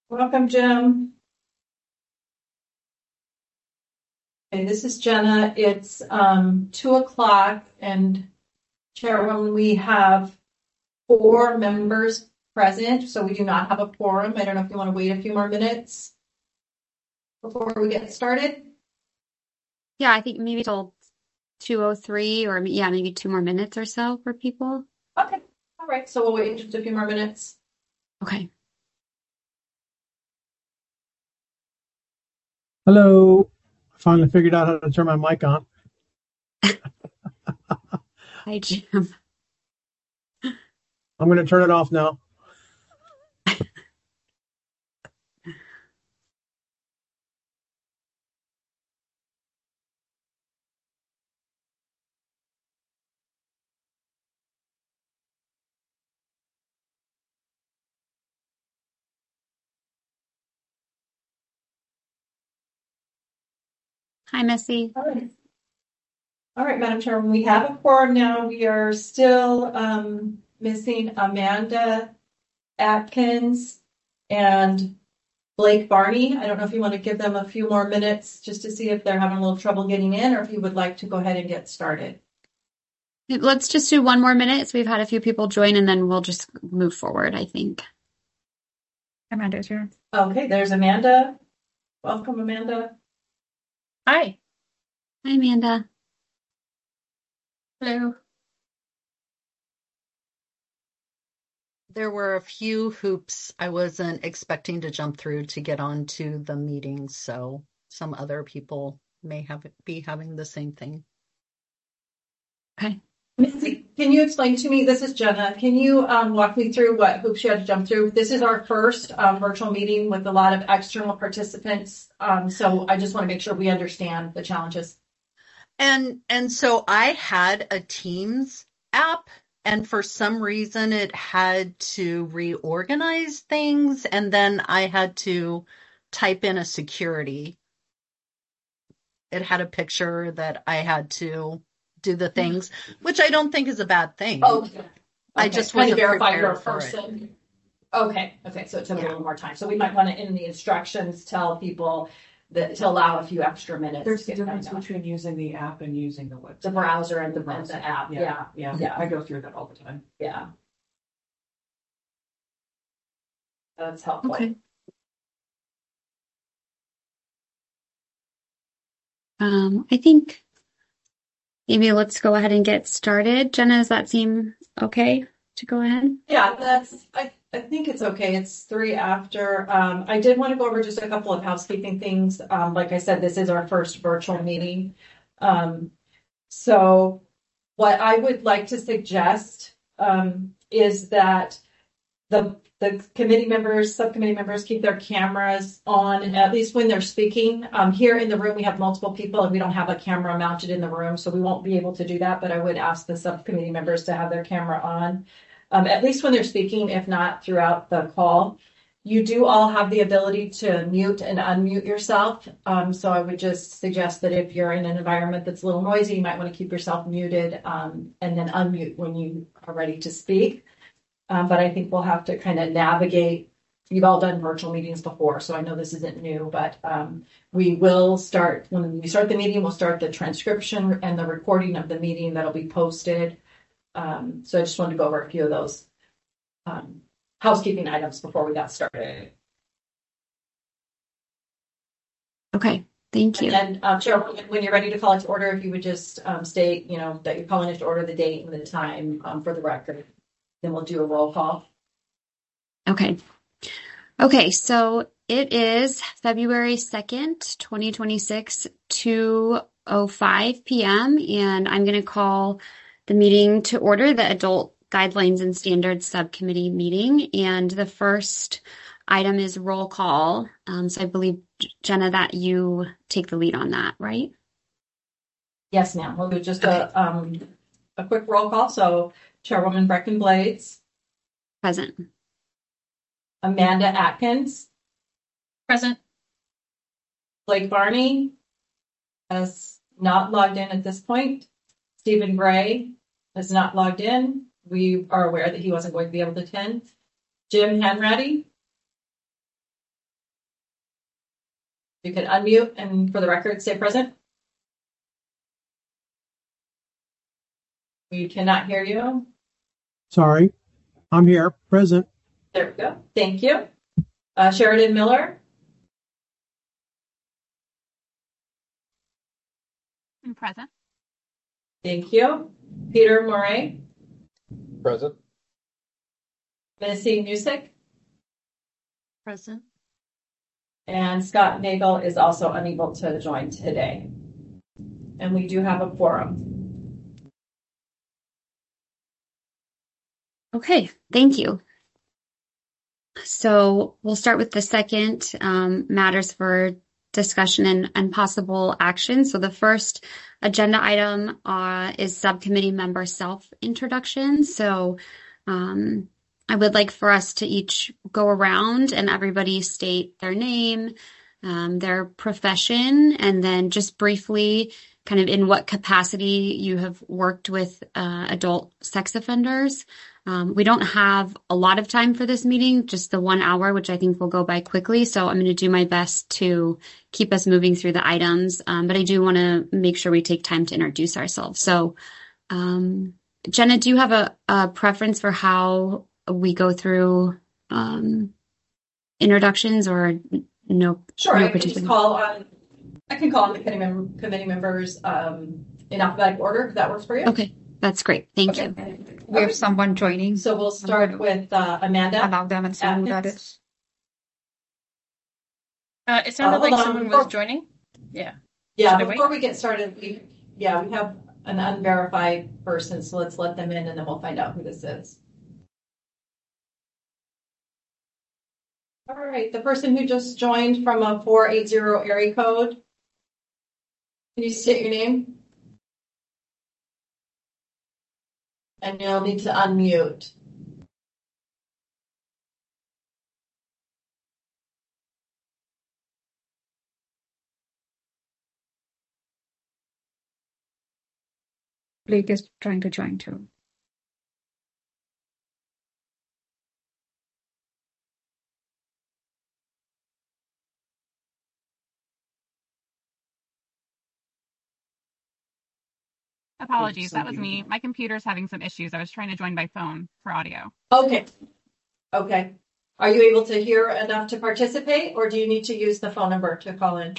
Welcome, Jim. Okay, this is Jenna. It's 2 o'clock, and Chairwoman, we have 4 members present, so we do not have a quorum. I don't know if you want to wait a few more minutes before we get started. Yeah, I think maybe till 2:03 or maybe 2 more minutes or so for people. Okay, all right, so we'll wait just a few more minutes. Okay. Hello. I finally figured out how to turn my mic on. Hi, Jim. I'm going to turn it off now. Hi, Missy. All right, Madam Chairman, we have a quorum now. We are still missing Amanda Atkins and Blake Barney. I don't know if you want to give them a few more minutes just to see if they're having a little trouble getting in, or if you would like to go ahead and get started. Let's just do 1 more minute. So we've had a few people join and then we'll just move forward, I think. Amanda's here. Okay, there's Amanda. Welcome, Amanda. Hi. Hi, Amanda. Hello. There were a few hoops I wasn't expecting to jump through to get onto the meeting, so some other people may be having the same thing. Okay. Missy, can you explain to me, this is Jenna, can you walk me through what hoops you had to jump through? This is our first virtual meeting with a lot of external participants, so I just want to make sure we understand the challenges. And so I had a Teams app, and for some reason it had to reorganize things, and then I had to type in a security. It had a picture that I had to do the things, which I don't think is a bad thing. Okay. I just wasn't verify you're a prepared for person. it. Okay, so it took a little more time. So we might want to, in the instructions, tell people that to allow a few extra minutes. There's a difference between using the app and using the website. The browser and the app. Yeah. I go through that all the time. Yeah. That's helpful. Okay. I think maybe let's go ahead and get started. Jenna, does that seem okay to go ahead? Yeah, I think it's okay. It's 3 after. I did want to go over just a couple of housekeeping things. Like I said, this is our first virtual meeting. So what I would like to suggest is that the committee members, subcommittee members keep their cameras on, at least when they're speaking. Here in the room, we have multiple people and we don't have a camera mounted in the room, so we won't be able to do that, but I would ask the subcommittee members to have their camera on, at least when they're speaking, if not throughout the call. You do all have the ability to mute and unmute yourself. So I would just suggest that if you're in an environment that's a little noisy, you might want to keep yourself muted and then unmute when you are ready to speak. But I think we'll have to kind of navigate. You've all done virtual meetings before, so I know this isn't new, but we will start, when we start the meeting, we'll start the transcription and the recording of the meeting that'll be posted. So I just wanted to go over a few of those housekeeping items before we got started. Okay, thank you. And Cheryl, when you're ready to call it to order, if you would just state, that you're calling it to order, the date and the time for the record. Then we'll do a roll call. Okay, so it is February 2nd, 2026, 2:05 p.m., and I'm going to call the meeting to order, the Adult Guidelines and Standards Subcommittee meeting, and the first item is roll call. So I believe, Jenna, that you take the lead on that, right? Yes, ma'am. We'll do just a quick roll call. So Chairwoman Brecken Blades. Present. Amanda Atkins. Present. Blake Barney has not logged in at this point. Stephen Gray has not logged in. We are aware that he wasn't going to be able to attend. Jim Hanratty. You can unmute and for the record, say present. We cannot hear you. Sorry. I'm here, present. There we go. Thank you. Sheridan Miller. I'm present. Thank you. Peter Moray. Present. Missy Music. Present. And Scott Nagel is also unable to join today. And we do have a quorum. Okay, thank you. So we'll start with the second matters for discussion and possible action. So the first agenda item is subcommittee member self-introduction. So I would like for us to each go around and everybody state their name, their profession, and then just briefly kind of in what capacity you have worked with adult sex offenders. We don't have a lot of time for this meeting, just the 1 hour, which I think will go by quickly. So I'm going to do my best to keep us moving through the items. But I do want to make sure we take time to introduce ourselves. So, Jenna, do you have a preference for how we go through introductions or no? Sure, no I can just call on. I can call on the committee members in alphabetical order. If that works for you. Okay, that's great. Thank you. We have someone joining. So we'll start with Amanda. Allow them and see who that is. It sounded Hold like on, someone before- was joining. Yeah. Yeah, Should I before we get started, we have an unverified person, so let's let them in and then we'll find out who this is. All right, the person who just joined from a 480 area code. Can you state your name? And you'll need to unmute. Blake is trying to join too. Apologies, that was me. My computer's having some issues. I was trying to join by phone for audio. Okay. Are you able to hear enough to participate, or do you need to use the phone number to call in?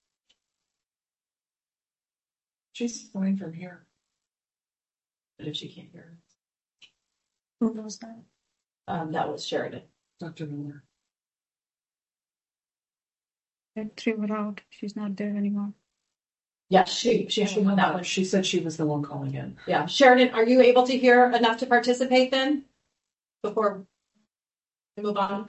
She's fine from here. But if she can't hear, Who was that? That was Sheridan. Dr. Miller. That three were out. She's not there anymore. Yeah, she won that one. She said she was the one calling in. Yeah, Sheridan, are you able to hear enough to participate then? Before we move on.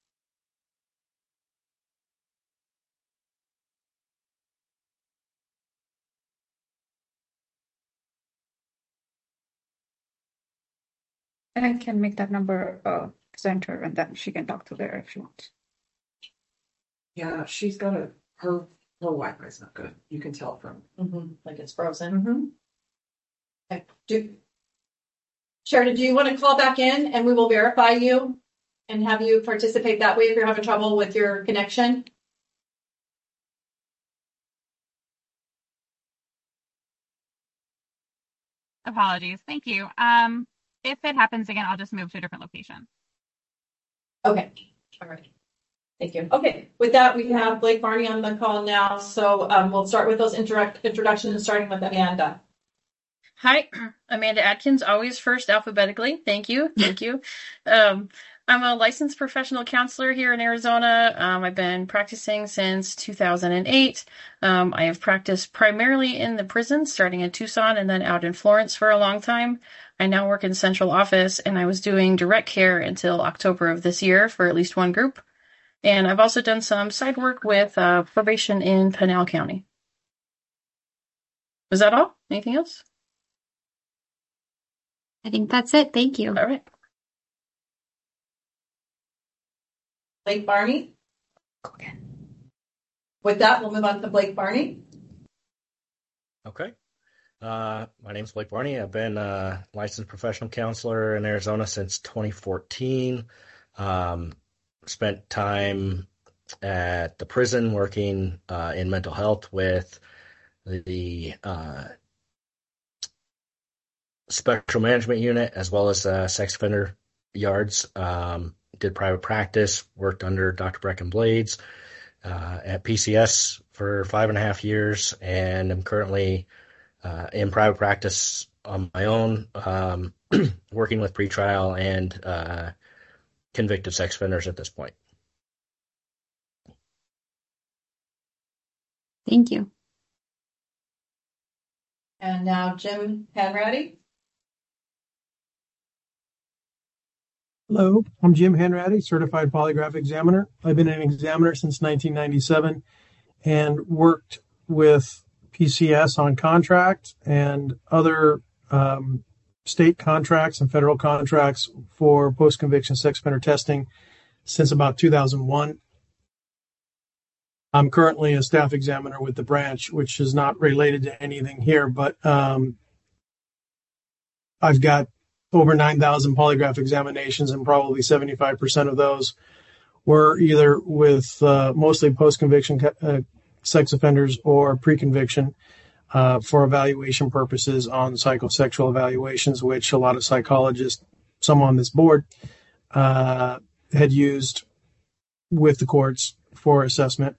And I can make that number presenter, and then she can talk to there if she wants. Yeah, she's got her Wi-Fi's not good. You can tell from. Like it's frozen. Okay. Sheridan, do you want to call back in and we will verify you and have you participate that way if you're having trouble with your connection? Apologies. Thank you. If it happens again, I'll just move to a different location. Okay. All right. Thank you. Okay. With that, we have Blake Barney on the call now. So we'll start with those introductions, starting with Amanda. Hi, Amanda Atkins, always first alphabetically. Thank you. I'm a licensed professional counselor here in Arizona. I've been practicing since 2008. I have practiced primarily in the prison, starting in Tucson and then out in Florence for a long time. I now work in central office, and I was doing direct care until October of this year for at least one group. And I've also done some side work with probation in Pinal County. Was that all? Anything else? I think that's it. Thank you. All right. Blake Barney. Okay. With that, we'll move on to Blake Barney. Okay. My name's Blake Barney. I've been a licensed professional counselor in Arizona since 2014. Spent time at the prison working in mental health with the special management unit as well as sex offender yards. Did private practice, worked under Dr. Brecken Blades at PCS for 5.5 years, and I'm currently in private practice on my own, working with pretrial and convicted sex offenders at this point. Thank you. And now Jim Hanratty. Hello, I'm Jim Hanratty, certified polygraph examiner. I've been an examiner since 1997 and worked with PCS on contract and other state contracts and federal contracts for post-conviction sex offender testing since about 2001. I'm currently a staff examiner with the branch, which is not related to anything here, but I've got over 9,000 polygraph examinations, and probably 75% of those were either with mostly post-conviction sex offenders or pre-conviction for evaluation purposes on psychosexual evaluations, which a lot of psychologists, some on this board, had used with the courts for assessment.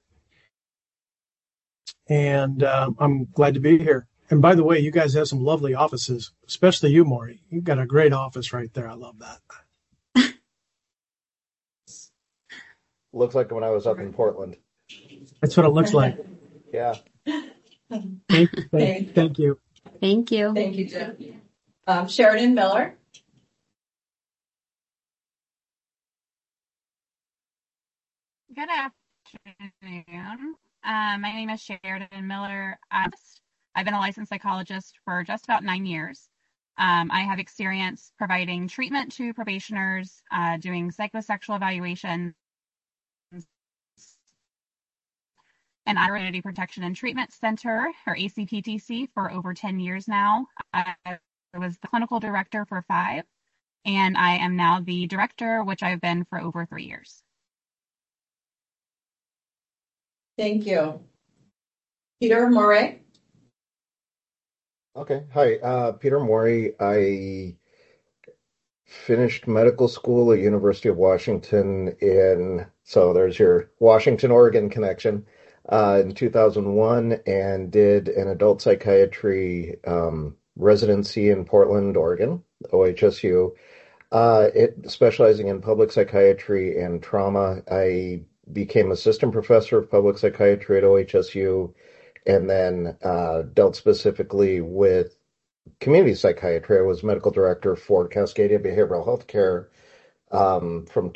And I'm glad to be here. And by the way, you guys have some lovely offices, especially you, Maury. You've got a great office right there. I love that. Looks like when I was up in Portland. That's what it looks like. Yeah. Thank you. Thank you. Thank you, Jim. Sheridan Miller. Good afternoon. My name is Sheridan Miller. I've been a licensed psychologist for just about 9 years. I have experience providing treatment to probationers, doing psychosexual evaluations, and Identity Protection and Treatment Center, or ACPTC, for over 10 years now. I was the clinical director for 5, and I am now the director, which I've been for over 3 years. Thank you. Peter Moray. Okay. Hi, Peter Morey. I finished medical school at University of Washington so there's your Washington, Oregon connection, in 2001, and did an adult psychiatry residency in Portland, Oregon, OHSU, specializing in public psychiatry and trauma. I became assistant professor of public psychiatry at OHSU, and then dealt specifically with community psychiatry. I was medical director for Cascadia Behavioral Health Care from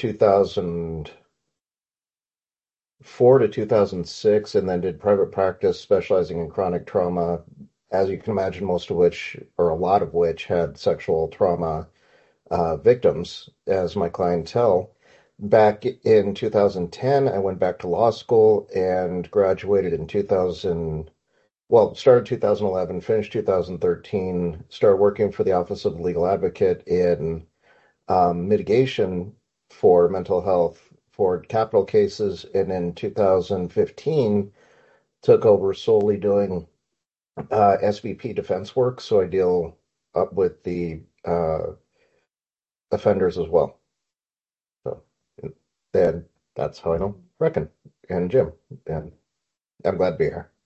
2004 to 2006, and then did private practice specializing in chronic trauma, as you can imagine, most of which, or a lot of which, had sexual trauma victims as my clientele. Back in 2010, I went back to law school and graduated in started 2011, finished 2013, started working for the Office of the Legal Advocate in mitigation for mental health for capital cases, and in 2015 took over solely doing SVP defense work, so I deal up with the offenders as well. So then that's how I know Brecken and Jim, and I'm glad to be here.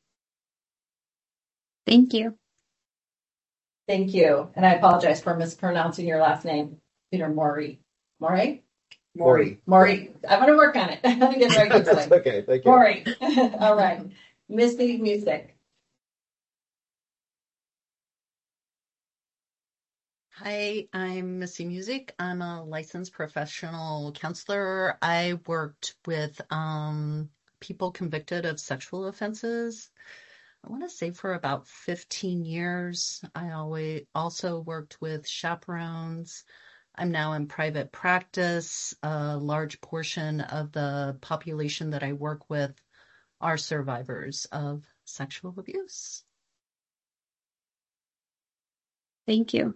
Thank you. Thank you. And I apologize for mispronouncing your last name, Peter Morey. Morey? Morey. Morey. I'm going to work on it. I'm going to get very good to it. Okay, thank you. Morey. All right. Missy Music. Hi, I'm Missy Music. I'm a licensed professional counselor. I worked with people convicted of sexual offenses, I want to say, for about 15 years. I also worked with chaperones. I'm now in private practice. A large portion of the population that I work with are survivors of sexual abuse. Thank you.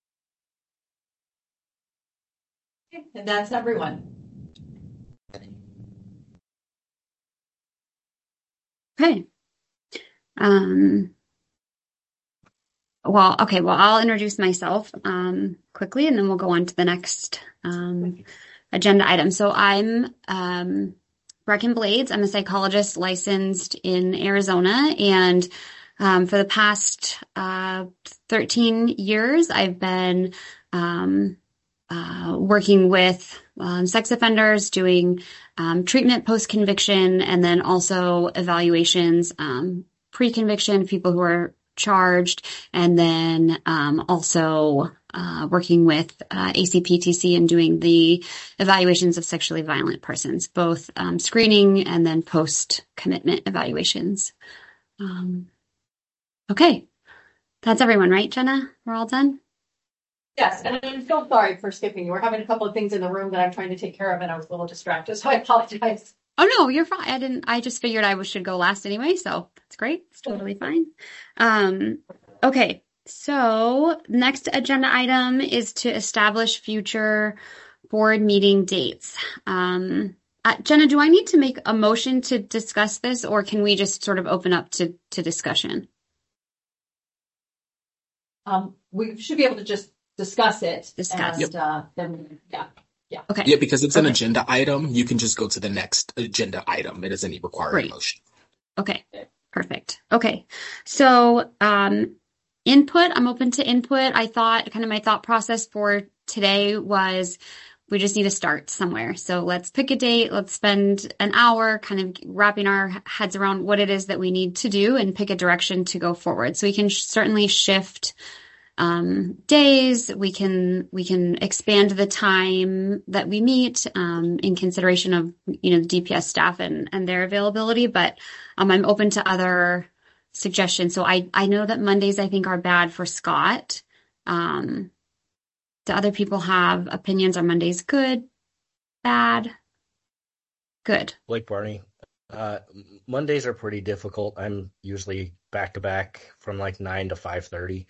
And that's everyone. Okay. Well, I'll introduce myself quickly, and then we'll go on to the next agenda item. So I'm Brecken Blades. I'm a psychologist licensed in Arizona, and for the past 13 years, I've been working with sex offenders, doing treatment post-conviction, and then also evaluations pre-conviction, people who are charged, and then also working with ACPTC and doing the evaluations of sexually violent persons, both screening and then post-commitment evaluations. Okay, that's everyone, right, Jenna? We're all done? Yes, and I'm so sorry for skipping you. We're having a couple of things in the room that I'm trying to take care of, and I was a little distracted, so I apologize. Oh no, you're fine. I just figured I should go last anyway, so that's great. It's totally fine. Okay, so next agenda item is to establish future board meeting dates. Jenna, do I need to make a motion to discuss this, or can we just sort of open up to discussion? We should be able to just discuss it. Discuss. And then, yeah. Okay. Yeah, because it's an agenda item, you can just go to the next agenda item. It doesn't require a Great. motion. Okay, perfect. Okay, so input, I'm open to input. I thought my thought process for today was we just need to start somewhere. So let's pick a date. Let's spend an hour kind of wrapping our heads around what it is that we need to do and pick a direction to go forward. So we can certainly shift days. We can expand the time that we meet in consideration of the DPS staff and their availability. But I'm open to other suggestions. So I know that Mondays I think are bad for Scott. Do other people have opinions? Are Mondays good, bad? Good. Blake Barney. Mondays are pretty difficult. I'm usually back to back from like 9 to 5:30.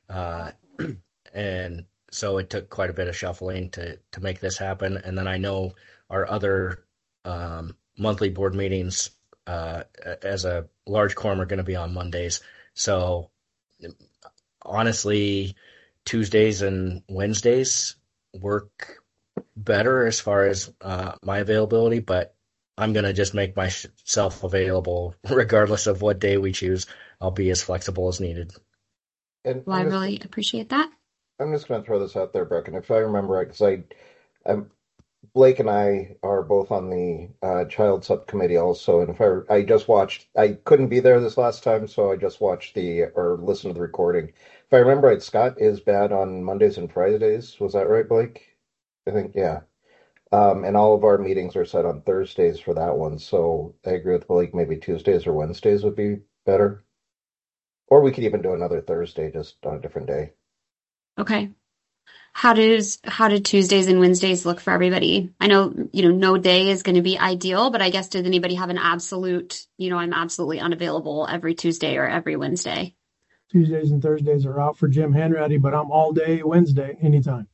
And so it took quite a bit of shuffling to make this happen. And then I know our other monthly board meetings as a large quorum are going to be on Mondays. So honestly, Tuesdays and Wednesdays work better as far as my availability, but I'm going to just make myself available regardless of what day we choose. I'll be as flexible as needed. And Well, I really appreciate that. I'm just going to throw this out there, Brecken. If I remember right, because Blake and I are both on the child subcommittee also, and if I just watched, I couldn't be there this last time, so I just watched or listened to the recording. If I remember right, Scott is bad on Mondays and Fridays. Was that right, Blake? I think, yeah. And all of our meetings are set on Thursdays for that one, so I agree with Blake. Maybe Tuesdays or Wednesdays would be better. Or we could even do another Thursday just on a different day. Okay. How did Tuesdays and Wednesdays look for everybody? I know, no day is going to be ideal, but I guess does anybody have an absolute, I'm absolutely unavailable every Tuesday or every Wednesday? Tuesdays and Thursdays are out for Jim Hanratty, but I'm all day Wednesday, anytime.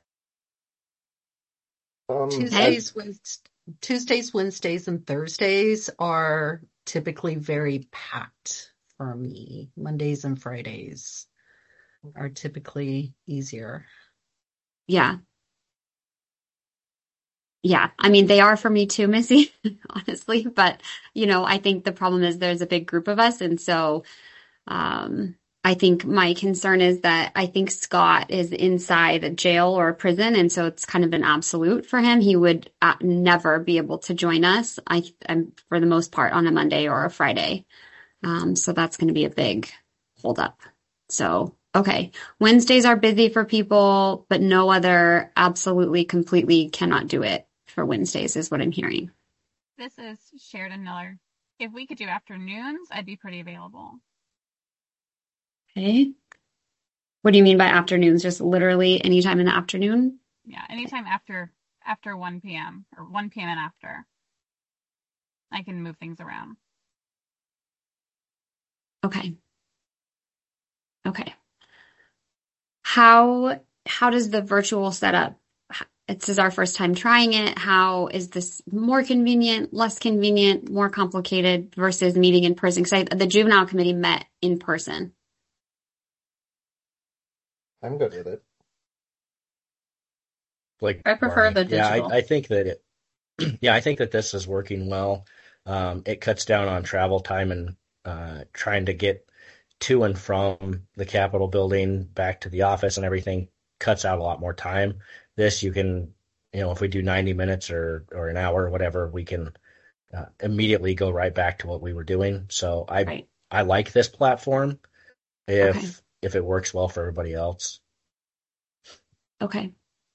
Tuesdays, Wednesdays, and Thursdays are typically very packed for me. Mondays and Fridays are typically easier. Yeah. Yeah. I mean, they are for me too, Missy, honestly. But, I think the problem is there's a big group of us. And so I think my concern is that I think Scott is inside a jail or a prison. And so it's kind of an absolute for him. He would never be able to join us, for the most part, on a Monday or a Friday. So that's going to be a big holdup. So, okay. Wednesdays are busy for people, but no other absolutely completely cannot do it for Wednesdays is what I'm hearing. This is Sheridan Miller. If we could do afternoons, I'd be pretty available. Okay. What do you mean by afternoons? Just literally anytime in the afternoon? Yeah, anytime after 1 p.m. or 1 p.m. and after. I can move things around. Okay. How does the virtual setup this is our first time trying it. How is this more convenient, less convenient, more complicated versus meeting in person? Because the juvenile committee met in person. I'm good with it. Like, I prefer the yeah, digital. I think that I think that this is working well. It cuts down on travel time and trying to get to and from the Capitol building back to the office and everything cuts out a lot more time. This you can, if we do 90 minutes or an hour or whatever, we can immediately go right back to what we were doing. So I like this platform if it works well for everybody else. Okay.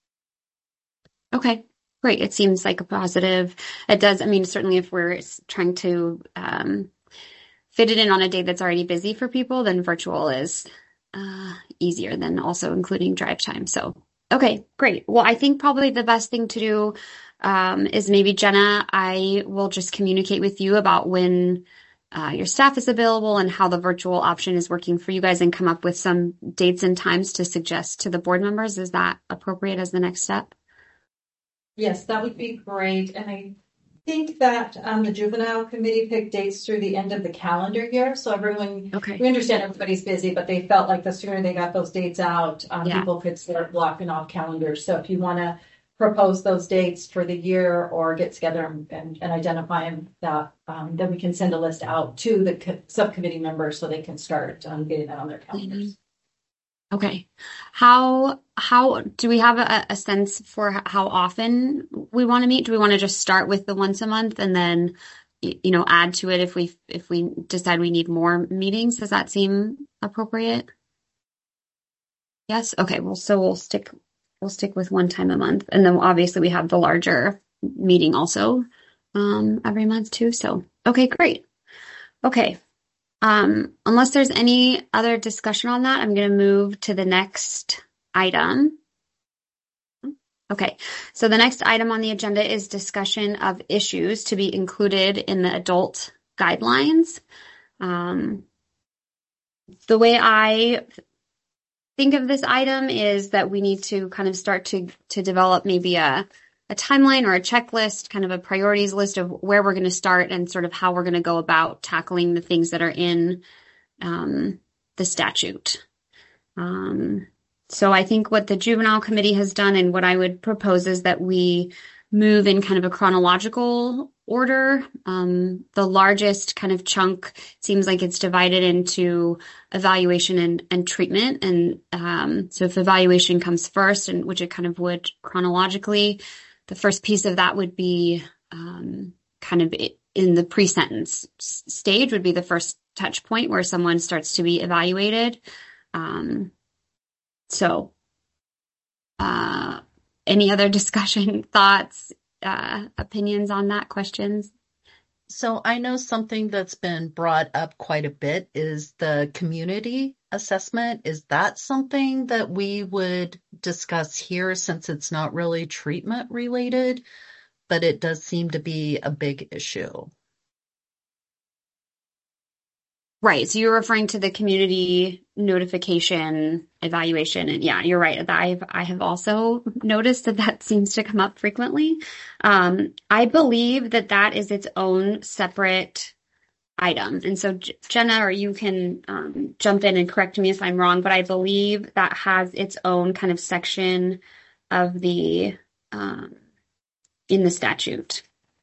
Okay. Great. It seems like a positive. It does. I mean, certainly if we're trying to fit it in on a day that's already busy for people, then virtual is easier than also including drive time. So, okay, great. Well, I think probably the best thing to do is maybe Jenna, I will just communicate with you about when your staff is available and how the virtual option is working for you guys and come up with some dates and times to suggest to the board members. Is that appropriate as the next step? Yes, that would be great. And I think that the juvenile committee picked dates through the end of the calendar year. So everyone, we understand everybody's busy, but they felt like the sooner they got those dates out, people could start blocking off calendars. So if you want to propose those dates for the year or get together and identify them, then we can send a list out to the subcommittee members so they can start getting that on their calendars. Okay. How do we have a sense for how often we want to meet? Do we want to just start with the once a month and then, add to it if we decide we need more meetings? Does that seem appropriate? Yes. Okay. Well, so we'll stick with one time a month, and then obviously we have the larger meeting also every month too. So okay, great. Okay. Unless there's any other discussion on that, I'm going to move to the next item. Okay, so the next item on the agenda is discussion of issues to be included in the adult guidelines. The way I think of this item is that we need to kind of start to develop maybe a timeline or a checklist, kind of a priorities list of where we're going to start and sort of how we're going to go about tackling the things that are in the statute. So I think what the juvenile committee has done and what I would propose is that we move in kind of a chronological order. The largest kind of chunk seems like it's divided into evaluation and treatment. And so if evaluation comes first, and which it kind of would chronologically, the first piece of that would be kind of in the pre-sentence stage would be the first touch point where someone starts to be evaluated. So any other discussion, thoughts, opinions on that, questions? So I know something that's been brought up quite a bit is the community assessment. Is that something that we would discuss here since it's not really treatment related, but it does seem to be a big issue? Right. So you're referring to the community notification evaluation. And yeah, you're right. I have also noticed that seems to come up frequently. I believe that is its own separate item. And so Jenna, or you can jump in and correct me if I'm wrong, but I believe that has its own kind of section of the in the statute.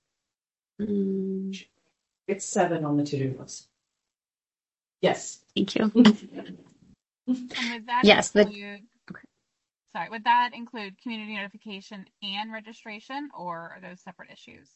It's 7 on the to-do list. Yes. Thank you. And would that yes. would that include community notification and registration, or are those separate issues?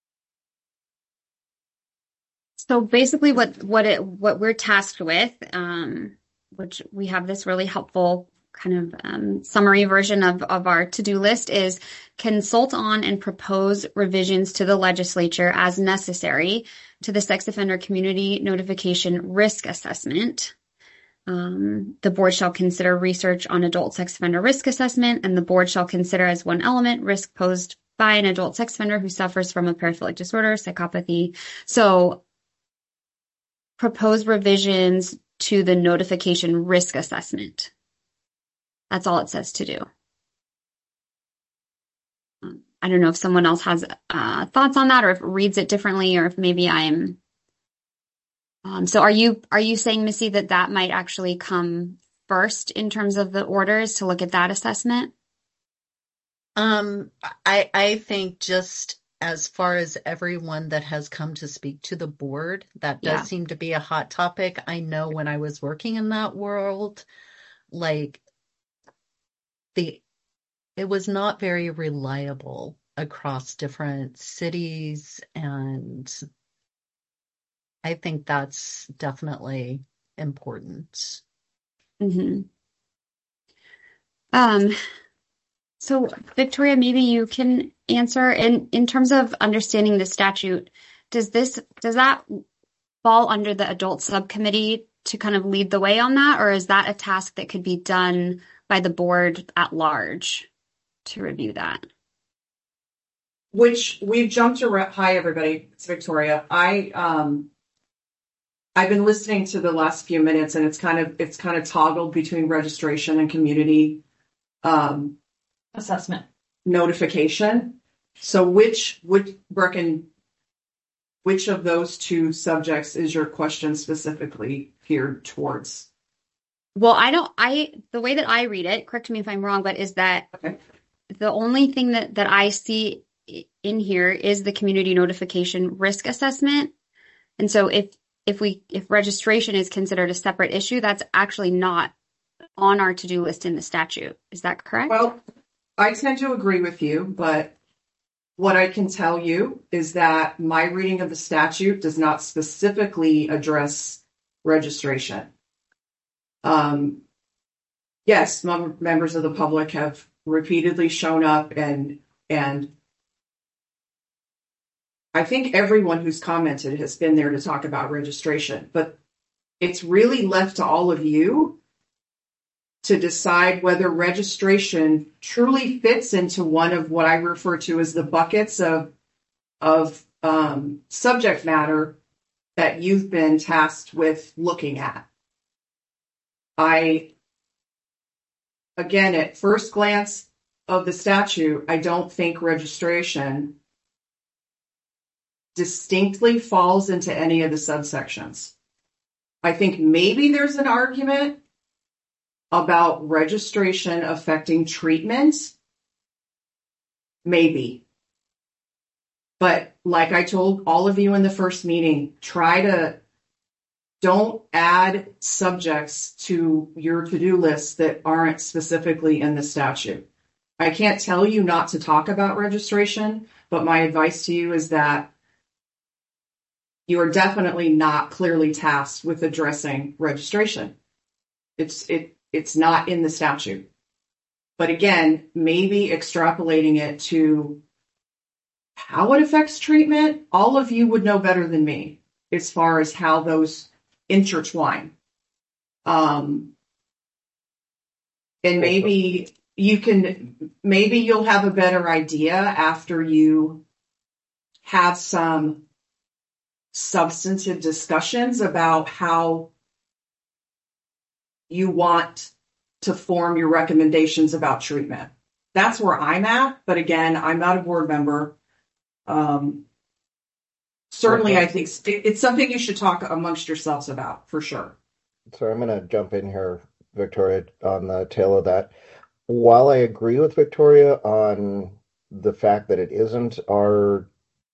So basically what we're tasked with, which we have this really helpful kind of summary version of our to-do list, is consult on and propose revisions to the legislature as necessary to the sex offender community notification risk assessment. The board shall consider research on adult sex offender risk assessment, and the board shall consider as one element risk posed by an adult sex offender who suffers from a paraphilic disorder, psychopathy. So propose revisions to the notification risk assessment. That's all it says to do. I don't know if someone else has thoughts on that, or if it reads it differently, or if maybe I'm. So are you saying, Missy, that might actually come first in terms of the orders to look at that assessment? I think just as far as everyone that has come to speak to the board, that does Yeah. seem to be a hot topic. I know when I was working in that world, like it was not very reliable across different cities, and I think that's definitely important. Mm-hmm. So Victoria, maybe you can answer in terms of understanding the statute. Does that fall under the adult subcommittee to kind of lead the way on that, or is that a task that could be done by the board at large to review that? Which we've jumped around. Hi, everybody. It's Victoria. I've been listening to the last few minutes, and it's kind of toggled between registration and community Assessment. notification. So which Brecken, which of those two subjects is your question specifically geared towards? Well, the way that I read it, correct me if I'm wrong, but is that Okay. the only thing that I see in here is the community notification risk assessment. And so if registration is considered a separate issue, that's actually not on our to-do list in the statute. Is that correct? Well, I tend to agree with you, but what I can tell you is that my reading of the statute does not specifically address registration. Yes, members of the public have repeatedly shown up, and I think everyone who's commented has been there to talk about registration, but it's really left to all of you to decide whether registration truly fits into one of what I refer to as the buckets of subject matter that you've been tasked with looking at. Again, at first glance of the statute, I don't think registration distinctly falls into any of the subsections. I think maybe there's an argument about registration affecting treatment. Maybe. But like I told all of you in the first meeting, don't add subjects to your to-do list that aren't specifically in the statute. I can't tell you not to talk about registration, but my advice to you is that you are definitely not clearly tasked with addressing registration. It's not in the statute. But again, maybe extrapolating it to how it affects treatment, all of you would know better than me as far as how those intertwine. And maybe you'll have a better idea after you have some substantive discussions about how you want to form your recommendations about treatment. That's where I'm at. But again, I'm not a board member. Certainly, okay. I think it's something you should talk amongst yourselves about, for sure. So I'm going to jump in here, Victoria, on the tail of that. While I agree with Victoria on the fact that it isn't our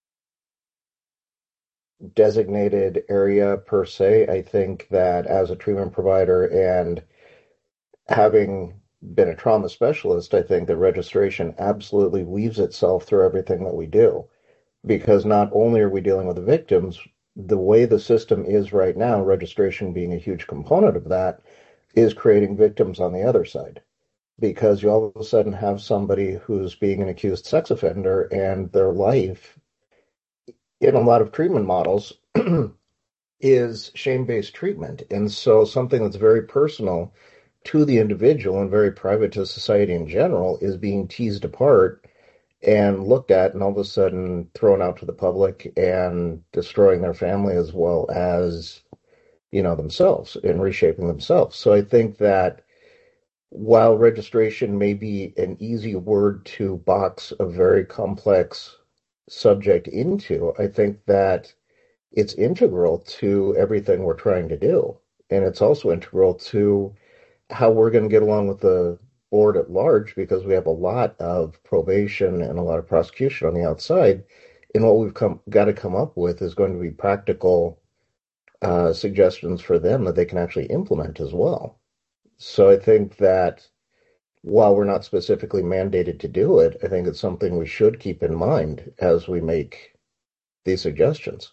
designated area per se, I think that as a treatment provider and having been a trauma specialist, I think that registration absolutely weaves itself through everything that we do. Because not only are we dealing with the victims, the way the system is right now, registration being a huge component of that, is creating victims on the other side. Because you all of a sudden have somebody who's being an accused sex offender and their life, in a lot of treatment models, is shame-based treatment. And so something that's very personal to the individual and very private to society in general is being teased apart and looked at and all of a sudden thrown out to the public and destroying their family as well as, themselves and reshaping themselves. So I think that while registration may be an easy word to box a very complex subject into, I think that it's integral to everything we're trying to do. And it's also integral to how we're going to get along with the board at large, because we have a lot of probation and a lot of prosecution on the outside. And what we've got to come up with is going to be practical suggestions for them that they can actually implement as well. So I think that while we're not specifically mandated to do it, I think it's something we should keep in mind as we make these suggestions.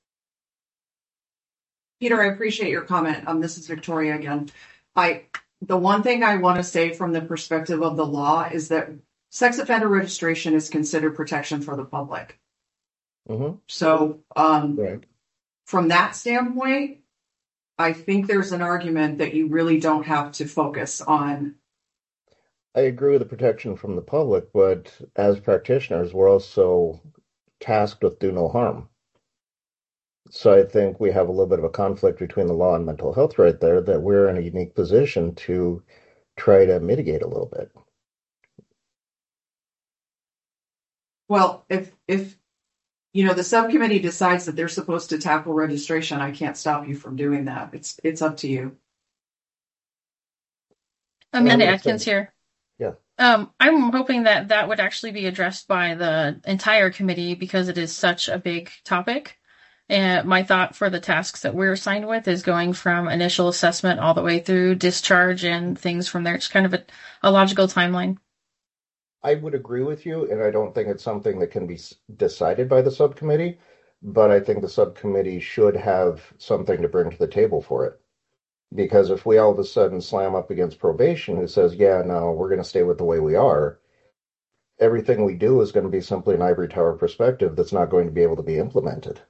Peter, I appreciate your comment. This is Victoria again. The one thing I want to say from the perspective of the law is that sex offender registration is considered protection for the public. Mm-hmm. So Right. from that standpoint, I think there's an argument that you really don't have to focus on. I agree with the protection from the public, but as practitioners, we're also tasked with do no harm. So I think we have a little bit of a conflict between the law and mental health right there, that we're in a unique position to try to mitigate a little bit. Well, if the subcommittee decides that they're supposed to tackle registration, I can't stop you from doing that. It's up to you. Amanda Atkins here. Yeah. I'm hoping that would actually be addressed by the entire committee because it is such a big topic. And my thought for the tasks that we're assigned with is going from initial assessment all the way through discharge and things from there. It's kind of a logical timeline. I would agree with you, and I don't think it's something that can be decided by the subcommittee, but I think the subcommittee should have something to bring to the table for it. Because if we all of a sudden slam up against probation, who says, yeah, no, we're going to stay with the way we are, everything we do is going to be simply an ivory tower perspective that's not going to be able to be implemented.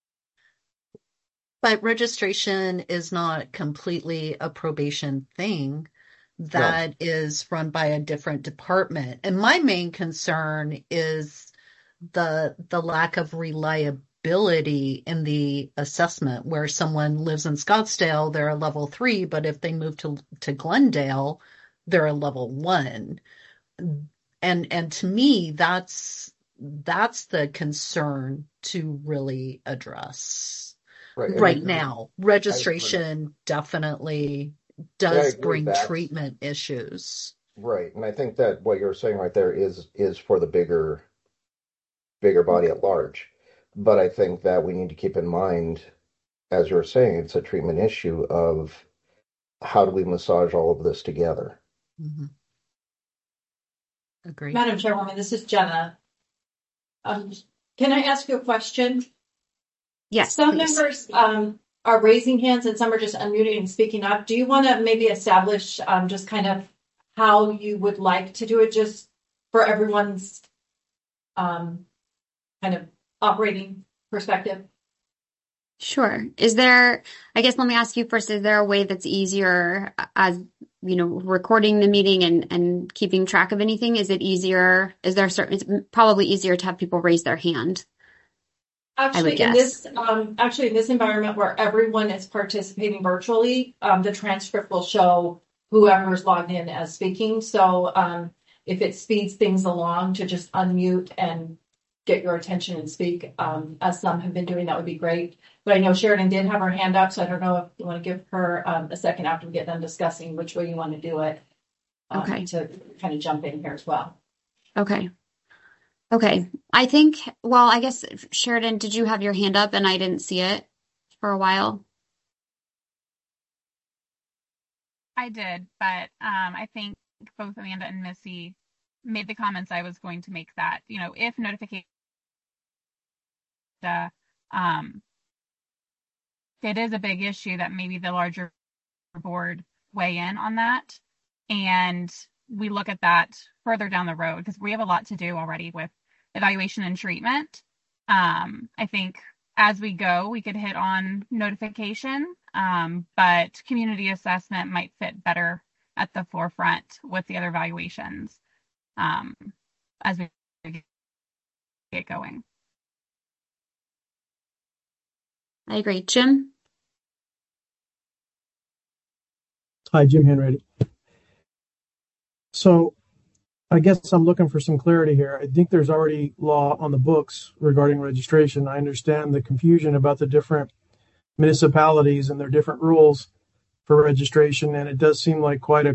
But registration is not completely a probation thing. That is run by a different department. And my main concern is the lack of reliability in the assessment, where someone lives in Scottsdale, they're a level 3, but if they move to Glendale, they're a level 1. And to me, that's the concern to really address. Right now, registration definitely does bring treatment issues. Right. And I think that what you're saying right there is for the bigger body at large. But I think that we need to keep in mind, as you're saying, it's a treatment issue of how do we massage all of this together. Mm-hmm. Agree. Madam Chairwoman, this is Jenna. Can I ask you a question? Yes, Some please. members are raising hands and some are just unmuting and speaking up. Do you want to maybe establish just kind of how you would like to do it, just for everyone's kind of operating perspective? Sure. I guess let me ask you first, is there a way that's easier as, recording the meeting and keeping track of anything? Is it easier? It's probably easier to have people raise their hand. Actually, in this environment where everyone is participating virtually, the transcript will show whoever's logged in as speaking. So if it speeds things along to just unmute and get your attention and speak, as some have been doing, that would be great. But I know Sheridan did have her hand up, so I don't know if you want to give her a second after we get done discussing which way you want to do it. Okay. To kind of jump in here as well. Okay. I guess, Sheridan, did you have your hand up and I didn't see it for a while? I did, but I think both Amanda and Missy made the comments I was going to make, that, if notification, it is a big issue, that maybe the larger board weigh in on that. And we look at that further down the road, because we have a lot to do already with evaluation and treatment. I think as we go, we could hit on notification, but community assessment might fit better at the forefront with the other evaluations as we get going. I agree. Jim? Hi, Jim Henready. So I guess I'm looking for some clarity here. I think there's already law on the books regarding registration. I understand the confusion about the different municipalities and their different rules for registration, and it does seem like quite a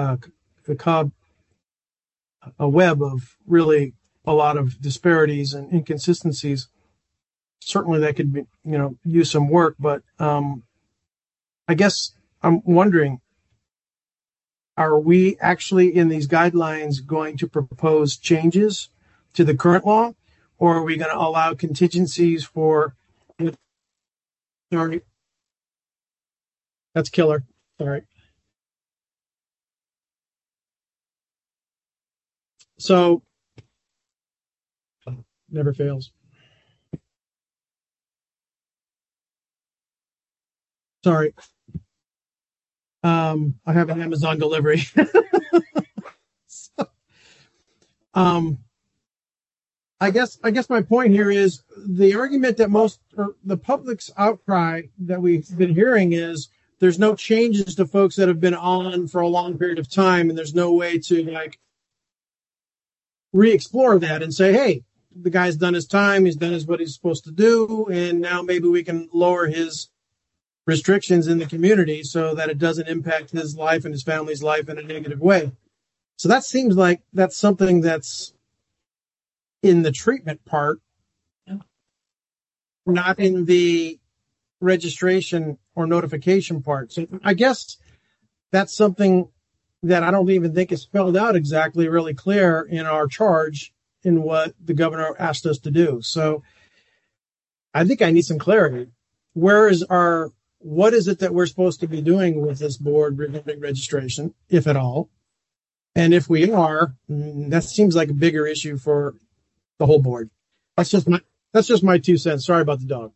web of really a lot of disparities and inconsistencies. Certainly that could be, use some work, but I guess I'm wondering, are we actually in these guidelines going to propose changes to the current law, or are we going to allow contingencies for? Sorry, that's killer. Sorry. So, never fails. Sorry. I have an Amazon delivery. So, I guess my point here is the argument that the public's outcry that we've been hearing is there's no changes to folks that have been on for a long period of time, and there's no way to re-explore that and say, hey, the guy's done his time, he's done what he's supposed to do, and now maybe we can lower his restrictions in the community so that it doesn't impact his life and his family's life in a negative way. So that seems like that's something that's in the treatment part, not in the registration or notification part. So I guess that's something that I don't even think is spelled out exactly really clear in our charge in what the governor asked us to do. So I think I need some clarity. What is it that we're supposed to be doing with this board regarding registration, if at all? And if we are, that seems like a bigger issue for the whole board. That's just my 2 cents. Sorry about the dog.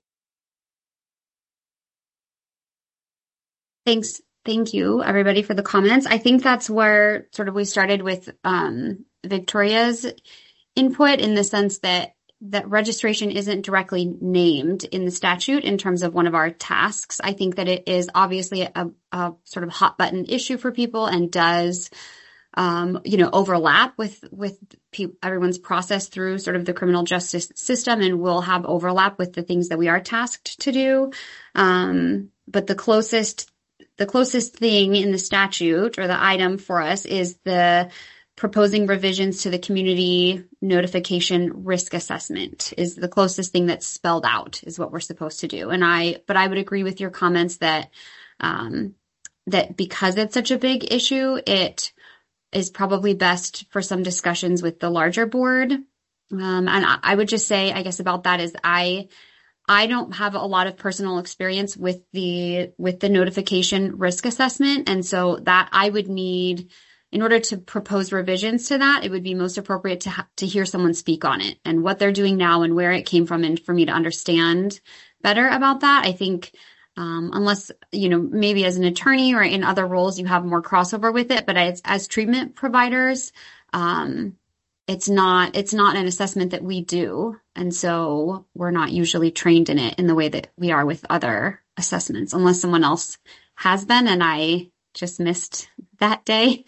Thanks. Thank you, everybody, for the comments. I think that's where sort of we started with Victoria's input, in the sense that registration isn't directly named in the statute in terms of one of our tasks. I think that it is obviously a sort of hot button issue for people, and does overlap with everyone's process through sort of the criminal justice system, and will have overlap with the things that we are tasked to do. But the closest thing in the statute, or the item for us, is the proposing revisions to the community notification risk assessment. Is the closest thing that's spelled out, is what we're supposed to do. But I would agree with your comments that because it's such a big issue, it is probably best for some discussions with the larger board. And I would just say, I guess, about that is I don't have a lot of personal experience with the notification risk assessment. And so that I would need, in order to propose revisions to that, it would be most appropriate to hear someone speak on it and what they're doing now and where it came from, and for me to understand better about that. I think unless, maybe as an attorney or in other roles, you have more crossover with it. But as treatment providers, it's not an assessment that we do. And so we're not usually trained in it in the way that we are with other assessments, unless someone else has been and I just missed that day.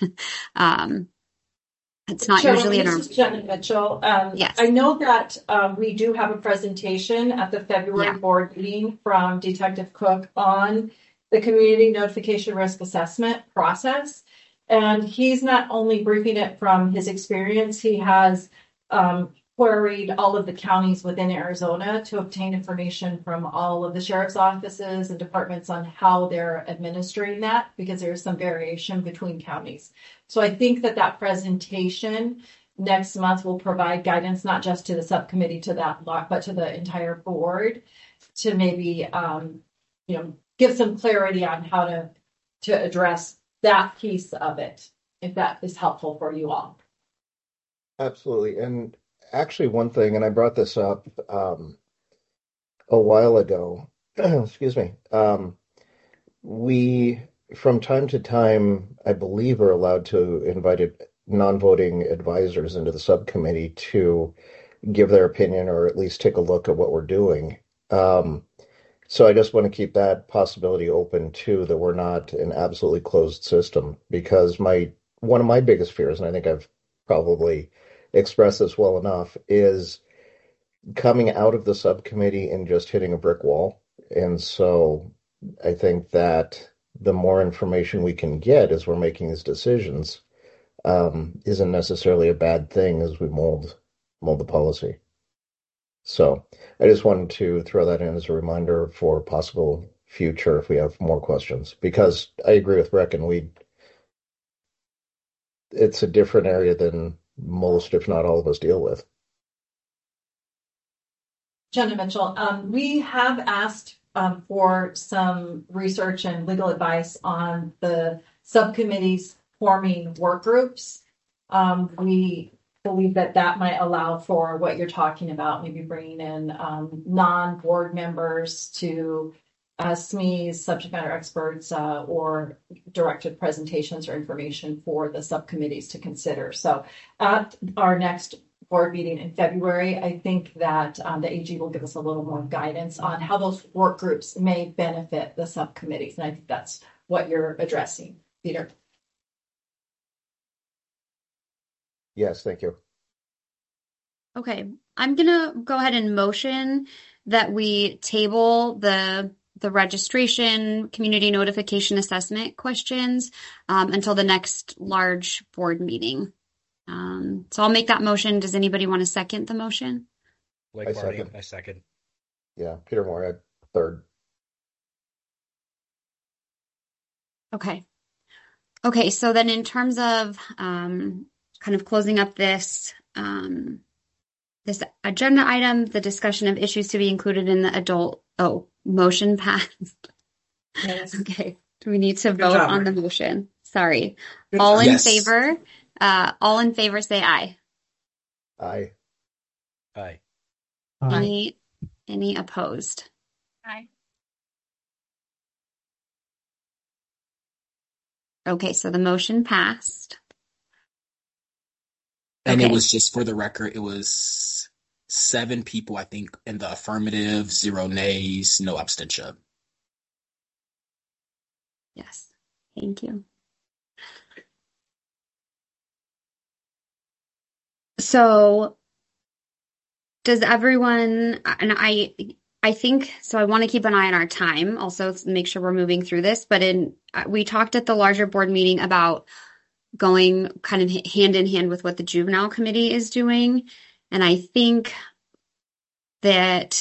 It's not usually in our... This is Jenna Mitchell. Yes. I know that we do have a presentation at the February board meeting from Detective Cook on the community notification risk assessment process. And he's not only briefing it from his experience, he has queried all of the counties within Arizona to obtain information from all of the sheriff's offices and departments on how they're administering that, because there's some variation between counties. So I think that presentation next month will provide guidance, not just to the subcommittee, to that block, but to the entire board, to maybe give some clarity on how to address that piece of it, if that is helpful for you all. Absolutely. And actually, one thing, and I brought this up a while ago, excuse me, we, from time to time, I believe, are allowed to invite non-voting advisors into the subcommittee to give their opinion, or at least take a look at what we're doing. So I just want to keep that possibility open too, that we're not an absolutely closed system, because my one of my biggest fears, and I think I've probably expressed this well enough, is coming out of the subcommittee and just hitting a brick wall. And so I think that the more information we can get as we're making these decisions isn't necessarily a bad thing as we mold the policy. So I just wanted to throw that in as a reminder for possible future if we have more questions, because I agree with Brecken. It's a different area than most, if not all of us, deal with. Jenna Mitchell, we have asked for some research and legal advice on the subcommittees forming work groups. We believe that might allow for what you're talking about, maybe bringing in non-board members to SMEs, subject matter experts, or directed presentations or information for the subcommittees to consider. So at our next board meeting in February, I think that the AG will give us a little more guidance on how those work groups may benefit the subcommittees. And I think that's what you're addressing, Peter. Yes, thank you. Okay, I'm gonna go ahead and motion that we table the registration community notification assessment questions until the next large board meeting. So I'll make that motion. Does anybody want to second the motion? Blake Barney, I second. Yeah, Peter Moore, I third. Okay, so then in terms of kind of closing up this this agenda item, the discussion of issues to be included in the motion passed. Yes. Okay, do we need to vote on the motion? Sorry. Good All job. in Yes. favor? All in favor say aye. Aye. Aye. Any opposed? Aye. Okay, so the motion passed. And Okay. it was just for the record, it was 7 people, I think, in the affirmative, 0 nays, no abstention. Yes, thank you. So does everyone, and I think, so I want to keep an eye on our time, also to make sure we're moving through this, but we talked at the larger board meeting about going kind of hand in hand with what the juvenile committee is doing. And I think that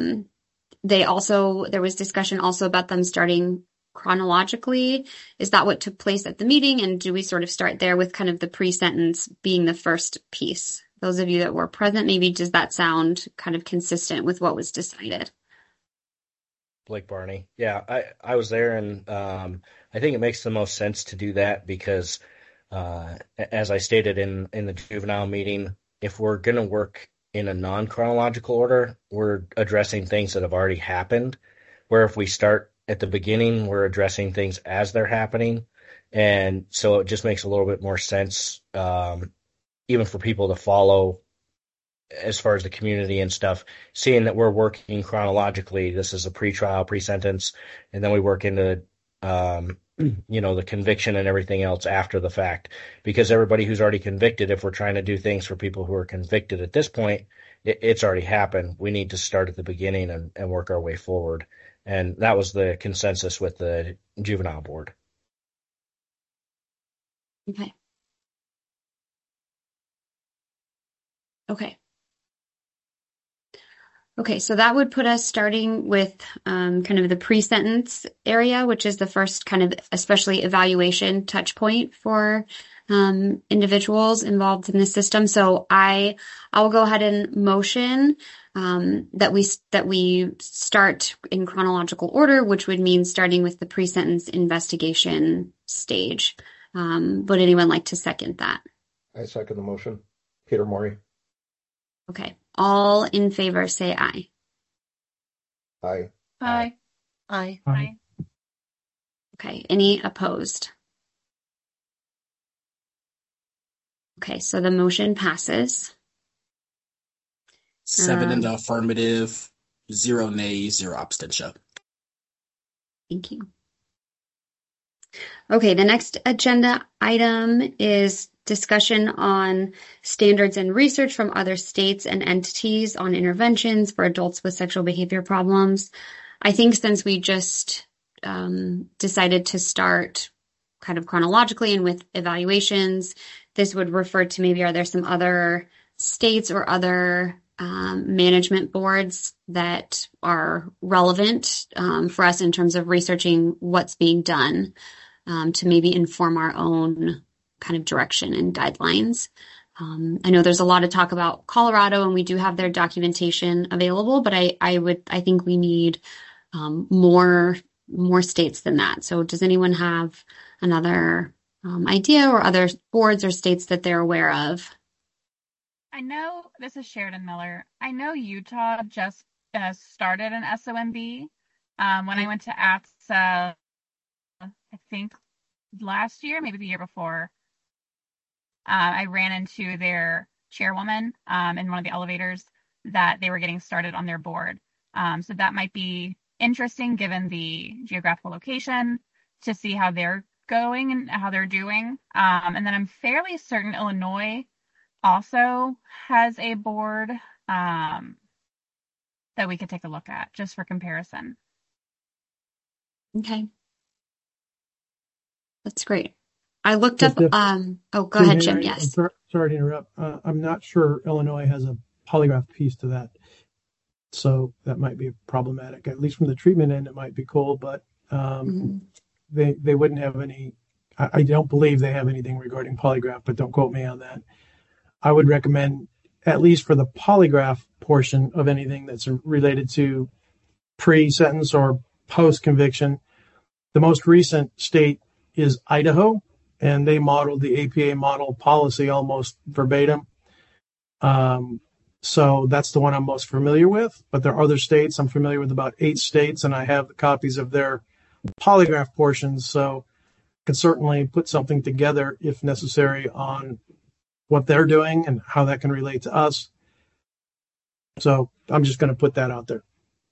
there was discussion also about them starting chronologically. Is that what took place at the meeting? And do we sort of start there with kind of the pre-sentence being the first piece? Those of you that were present, maybe does that sound kind of consistent with what was decided? Blake Barney. Yeah, I was there, and I think it makes the most sense to do that because, as I stated in the juvenile meeting, if we're going to work in a non-chronological order, we're addressing things that have already happened, where if we start at the beginning, we're addressing things as they're happening. And so it just makes a little bit more sense, even for people to follow as far as the community and stuff, seeing that we're working chronologically. This is a pre-trial, pre-sentence, and then we work into, the conviction and everything else after the fact. Because everybody who's already convicted, if we're trying to do things for people who are convicted at this point, it's already happened. We need to start at the beginning and work our way forward. And that was the consensus with the juvenile board. Okay, so that would put us starting with kind of the pre-sentence area, which is the first kind of especially evaluation touch point for individuals involved in the system. So I will go ahead and motion that we start in chronological order, which would mean starting with the pre-sentence investigation stage. Would anyone like to second that? I second the motion. Peter Maury. Okay. All in favor say aye. Aye. Aye. Aye. Aye. Okay. Any opposed? Okay, so the motion passes. 7 in the affirmative, 0 nays, 0 abstention. Thank you. Okay, the next agenda item is discussion on standards and research from other states and entities on interventions for adults with sexual behavior problems. I think since we just decided to start kind of chronologically and with evaluations, this would refer to maybe are there some other states or other management boards that are relevant for us in terms of researching what's being done to maybe inform our own kind of direction and guidelines. I know there's a lot of talk about Colorado, and we do have their documentation available, but I think we need more states than that. So does anyone have another idea or other boards or states that they're aware of? I know this is Sheridan Miller. I know Utah just started an SOMB. When I went to ATSA, I think last year, maybe the year before, I ran into their chairwoman in one of the elevators that they were getting started on their board. So that might be interesting given the geographical location to see how they're going and how they're doing. And then I'm fairly certain Illinois also has a board that we could take a look at just for comparison. Okay. That's great. I looked up, go ahead, Jim. Yes. Sorry to interrupt. I'm not sure Illinois has a polygraph piece to that. So that might be problematic. At least from the treatment end, it might be cool, but they wouldn't have any, I don't believe they have anything regarding polygraph, but don't quote me on that. I would recommend, at least for the polygraph portion of anything that's related to pre-sentence or post-conviction, the most recent state is Idaho, and they modeled the APA model policy almost verbatim. So that's the one I'm most familiar with, but there are other states. I'm familiar with about 8 states, and I have the copies of their polygraph portions, so I can certainly put something together if necessary on what they're doing and how that can relate to us. So I'm just going to put that out there.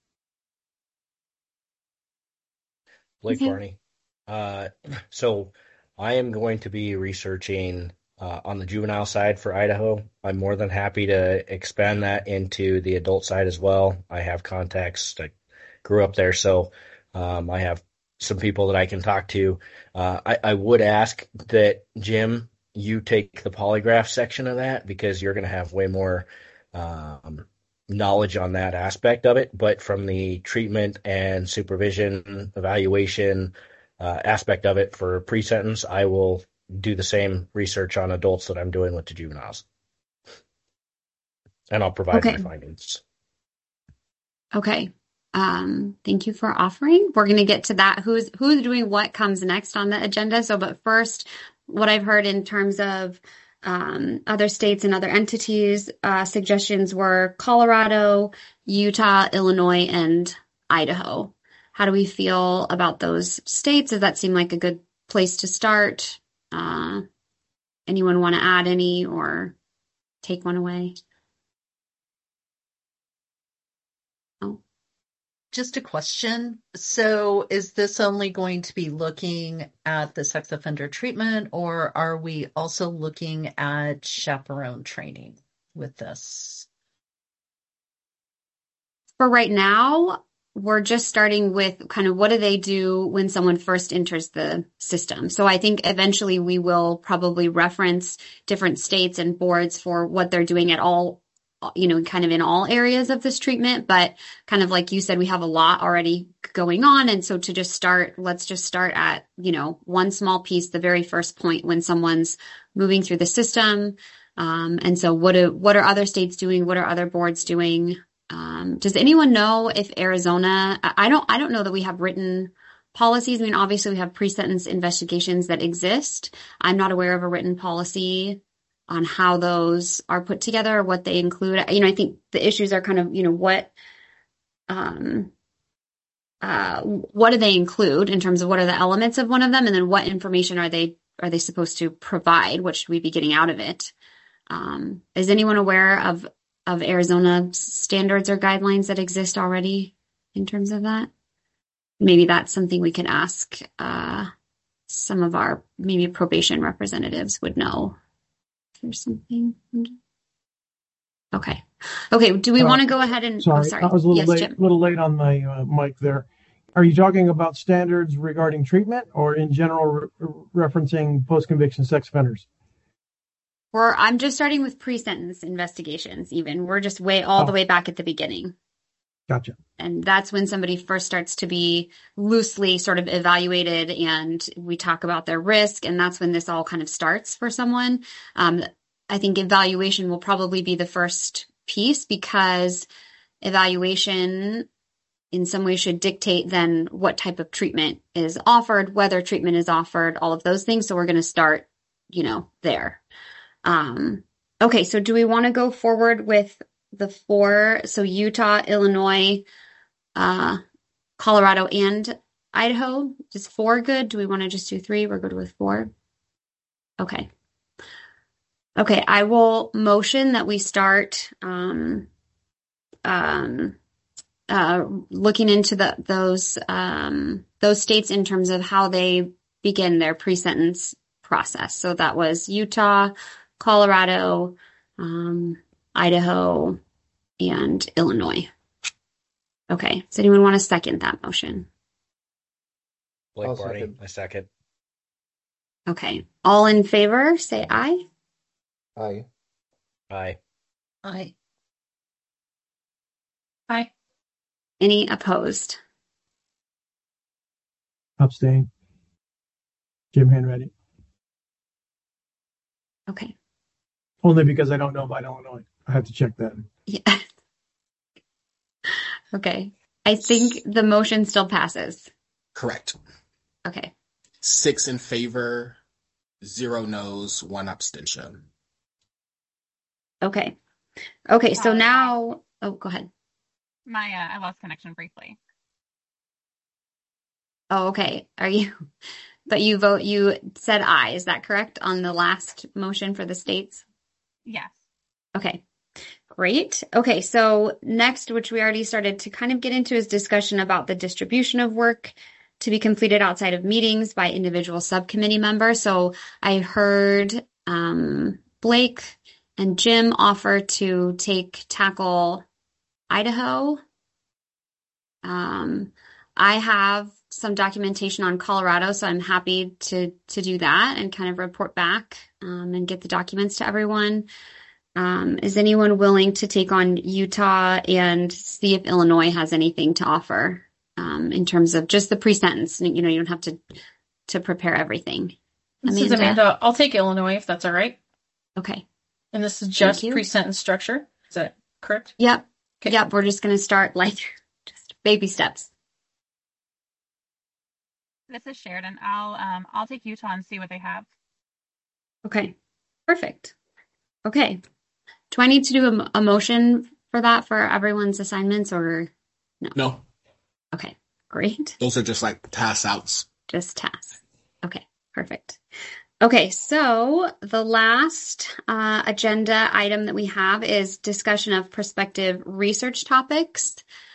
Blake Barney. So I am going to be researching on the juvenile side for Idaho. I'm more than happy to expand that into the adult side as well. I have contacts. I grew up there, so I have some people that I can talk to. I would ask that, Jim, you take the polygraph section of that because you're going to have way more knowledge on that aspect of it. But from the treatment and supervision evaluation aspect of it for pre-sentence, I will do the same research on adults that I'm doing with the juveniles. And I'll provide my findings. Okay. Thank you for offering. We're going to get to that. Who's doing what comes next on the agenda. So, but first, what I've heard in terms of other states and other entities, suggestions were Colorado, Utah, Illinois, and Idaho. How do we feel about those states? Does that seem like a good place to start? Anyone want to add any or take one away? Just a question. So is this only going to be looking at the sex offender treatment, or are we also looking at chaperone training with this? For right now, we're just starting with kind of what do they do when someone first enters the system. So I think eventually we will probably reference different states and boards for what they're doing at all, kind of in all areas of this treatment. But kind of like you said, we have a lot already going on. And so to just start, let's just start at, one small piece, the very first point when someone's moving through the system. And so what are other states doing? What are other boards doing? Does anyone know if Arizona, I don't know that we have written policies. I mean, obviously we have pre-sentence investigations that exist. I'm not aware of a written policy on how those are put together or what they include. I think the issues are kind of, what do they include in terms of what are the elements of one of them? And then what information are they supposed to provide? What should we be getting out of it? Is anyone aware of Arizona standards or guidelines that exist already in terms of that? Maybe that's something we could ask some of our maybe probation representatives would know if there's something. Okay. Do we want to go ahead and? Sorry, sorry. I was a little yes, late. Jim. Little late on my mic there. Are you talking about standards regarding treatment, or in general referencing post-conviction sex offenders? I'm just starting with pre-sentence investigations. Even we're just all the way back at the beginning. Gotcha. And that's when somebody first starts to be loosely sort of evaluated, and we talk about their risk, and that's when this all kind of starts for someone. I think evaluation will probably be the first piece, because evaluation in some way should dictate then what type of treatment is offered, whether treatment is offered, all of those things. So we're going to start, there. Okay, so do we want to go forward with the 4? So Utah, Illinois, Colorado, and Idaho. Is 4 good? Do we want to just do 3? We're good with 4. Okay. I will motion that we start looking into those states in terms of how they begin their pre-sentence process. So that was Utah, Colorado, Idaho, and Illinois. Okay. Does anyone want to second that motion? Blake Barney, I second. Okay. All in favor, say aye. Aye. Aye. Aye. Aye. Any opposed? Abstain. Jim Hanratty. Okay. Only because I don't know about Illinois. I have to check that. Yeah. Okay. I think the motion still passes. Correct. Okay. 6 in favor, 0 no's, 1 abstention. Okay. So now, go ahead. I lost connection briefly. Oh, okay. But you said aye, is that correct, on the last motion for the states? Yes. Okay, great. Okay, so next, which we already started to kind of get into, is discussion about the distribution of work to be completed outside of meetings by individual subcommittee members. So I heard Blake and Jim offer to tackle Idaho. I have some documentation on Colorado, so I'm happy to do that and kind of report back and get the documents to everyone. Is anyone willing to take on Utah and see if Illinois has anything to offer in terms of just the pre-sentence? You don't have to prepare everything. This is Amanda. I'll take Illinois if that's all right. Okay. And this is just pre-sentence structure. Is that correct? Yep. Okay. Yep. We're just going to start just baby steps. This is Sheridan. I'll take Utah and see what they have. Okay. Perfect. Okay. Do I need to do a motion for that for everyone's assignments, or no? No. Okay. Great. Those are just like task outs. Just tasks. Okay. Perfect. Okay, so the last agenda item that we have is discussion of prospective research topics.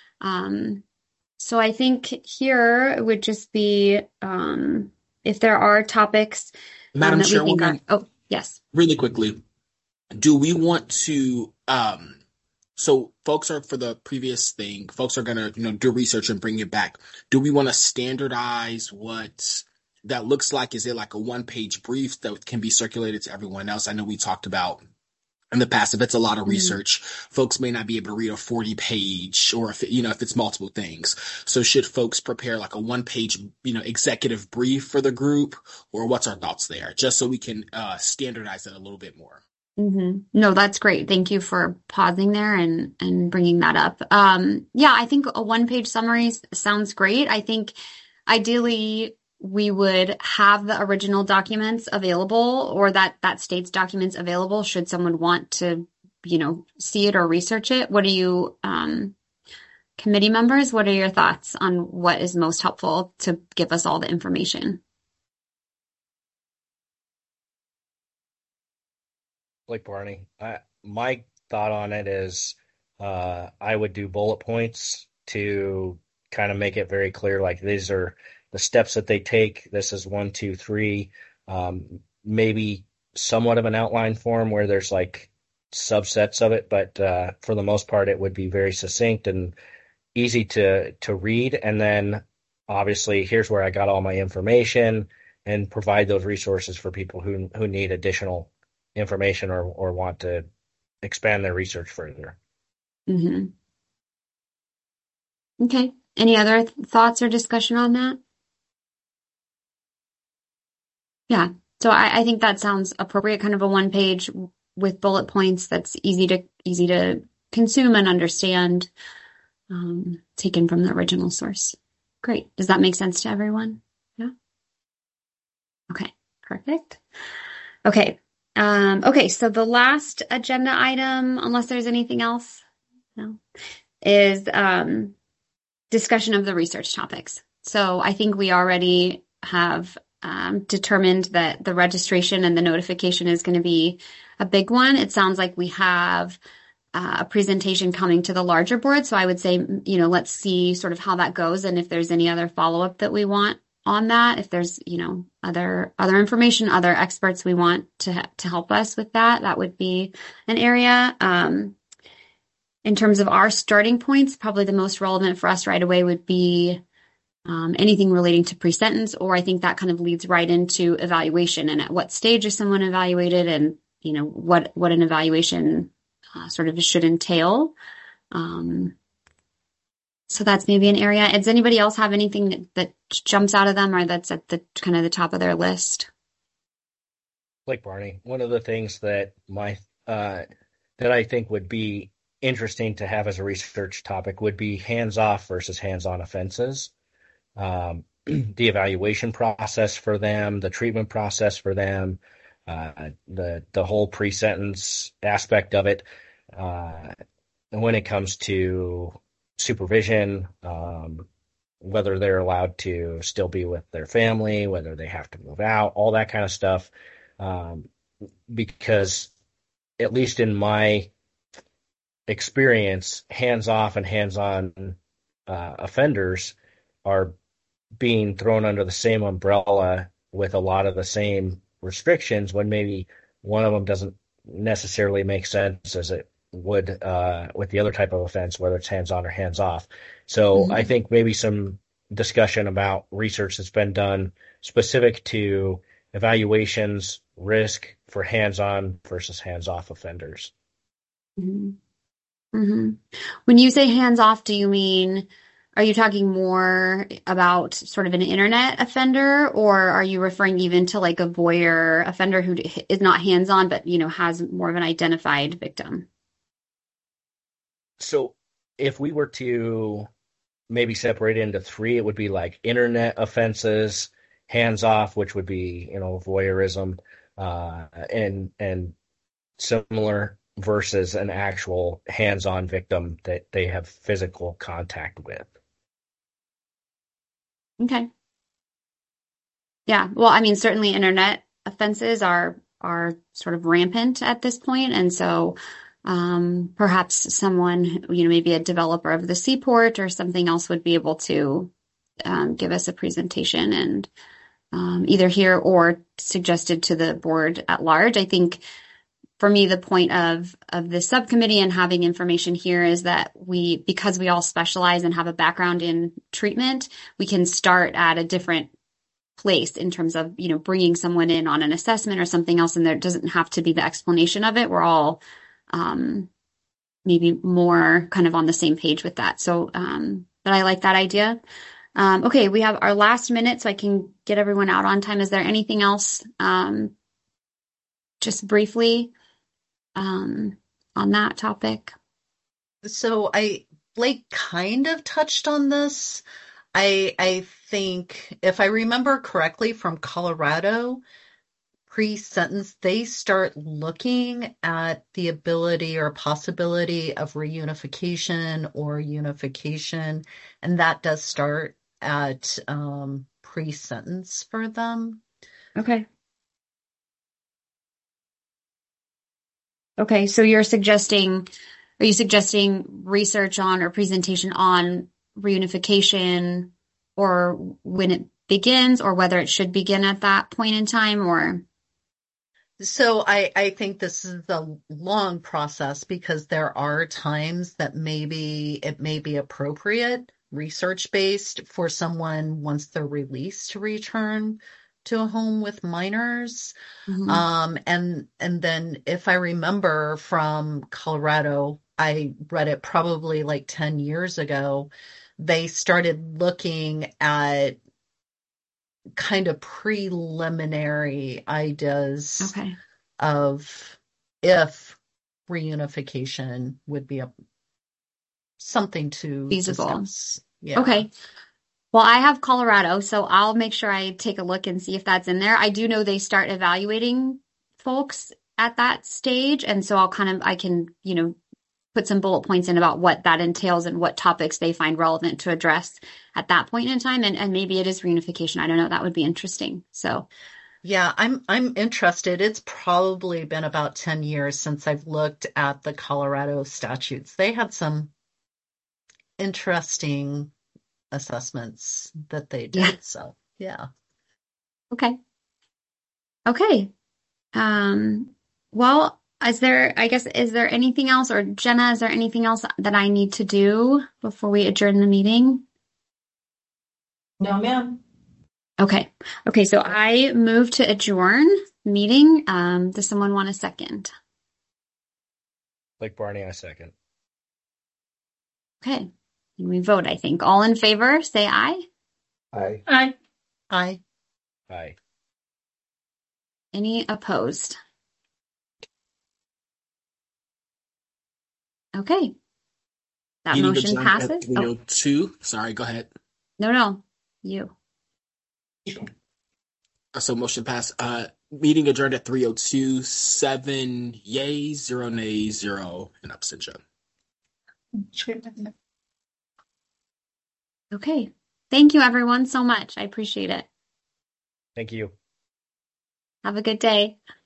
So I think here it would just be if there are topics Madam that we think Chairwoman, are. Oh, yes. Really quickly, do we want to? So folks are for the previous thing. Folks are gonna do research and bring it back. Do we want to standardize what that looks like? Is it like a 1-page brief that can be circulated to everyone else? I know we talked about in the past, if it's a lot of research, folks may not be able to read a 40-page, or if it's multiple things. So should folks prepare like a 1-page, executive brief for the group, or what's our thoughts there? Just so we can standardize it a little bit more. Mm-hmm. No, that's great. Thank you for pausing there and bringing that up. Yeah, I think a 1-page summary sounds great. I think ideally we would have the original documents available, or that state's documents available should someone want to, see it or research it. What do you, committee members, what are your thoughts on what is most helpful to give us all the information? Blake Barney. My thought on it is I would do bullet points to kind of make it very clear, like these are the steps that they take. This is 1, 2, 3. Maybe somewhat of an outline form where there's like subsets of it, but for the most part, it would be very succinct and easy to read. And then obviously, here's where I got all my information, and provide those resources for people who need additional information or want to expand their research further. Mm-hmm. Okay. Any other thoughts or discussion on that? Yeah. So I think that sounds appropriate, kind of a one page with bullet points that's easy to consume and understand, taken from the original source. Great. Does that make sense to everyone? Yeah. Okay. Perfect. Okay. Okay. So the last agenda item, unless there's anything else, no, is discussion of the research topics. So I think we already have determined that the registration and the notification is going to be a big one. It sounds like we have a presentation coming to the larger board. So I would say, let's see sort of how that goes, and if there's any other follow-up that we want on that, if there's, other information, other experts we want to help us with that, that would be an area. In terms of our starting points, probably the most relevant for us right away would be anything relating to pre-sentence, or I think that kind of leads right into evaluation and at what stage is someone evaluated, and what an evaluation sort of should entail. So that's maybe an area. Does anybody else have anything that jumps out of them, or that's at the kind of the top of their list? Like Barney, one of the things that that I think would be interesting to have as a research topic would be hands-off versus hands-on offenses. The evaluation process for them, the treatment process for them, the whole pre-sentence aspect of it. And when it comes to supervision, whether they're allowed to still be with their family, whether they have to move out, all that kind of stuff. Because at least in my experience, hands-off and hands-on offenders are being thrown under the same umbrella with a lot of the same restrictions, when maybe one of them doesn't necessarily make sense as it would with the other type of offense, whether it's hands-on or hands-off. So I think maybe some discussion about research that's been done specific to evaluations, risk for hands-on versus hands-off offenders. Mm-hmm. Mm-hmm. When you say hands-off, do you mean, are you talking more about sort of an internet offender, or are you referring even to like a voyeur offender who is not hands-on, but, has more of an identified victim? So if we were to maybe separate it into three, it would be like internet offenses, hands-off, which would be, voyeurism, and similar, versus an actual hands-on victim that they have physical contact with. Okay. Yeah. Well, I mean, certainly internet offenses are sort of rampant at this point. And so perhaps someone, maybe a developer of the Seaport or something else would be able to give us a presentation and either here or suggested to the board at large. I think for me, the point of this subcommittee and having information here is that because we all specialize and have a background in treatment, we can start at a different place in terms of, bringing someone in on an assessment or something else. And there doesn't have to be the explanation of it. We're all maybe more kind of on the same page with that. So, but I like that idea. Okay, we have our last minute, so I can get everyone out on time. Is there anything else, just briefly, on that topic? So Blake kind of touched on this. I think, if I remember correctly from Colorado, pre-sentence, they start looking at the ability or possibility of reunification or unification, and that does start at pre-sentence for them. Okay. Okay, so are you suggesting research on or presentation on reunification, or when begins or whether it should begin at that point in time or? So I think this is a long process because there are times that maybe it may be appropriate, research-based, for someone once they're released to return to a home with minors. And then if I remember from Colorado, I read it probably like 10 years ago, they started looking at kind of preliminary ideas of if reunification would be something to feasible. discuss. Yeah. Okay. Well, I have Colorado, so I'll make sure I take a look and see if that's in there. I do know they start evaluating folks at that stage, and so I can, put some bullet points in about what that entails and what topics they find relevant to address at that point in time. And maybe it is reunification. I don't know. That would be interesting. So yeah, I'm interested. It's probably been about 10 years since I've looked at the Colorado statutes. They had some interesting assessments that they did. Yeah. So yeah. Okay. Well, is there anything else, or Jenna, is there anything else that I need to do before we adjourn the meeting? No, ma'am. Okay. So I move to adjourn the meeting. Does someone want a second? Blake Barney, I second. Okay. And we vote, I think. All in favor, say aye. Aye. Aye. Aye. Aye. Any opposed? Okay. That Meeting motion adjourned at passes. 3:02. Sorry, go ahead. No, you. So motion passed. Meeting adjourned at 3:02. 7 yay, 0 nays, 0 in absentia. Okay. Thank you, everyone, so much. I appreciate it. Thank you. Have a good day.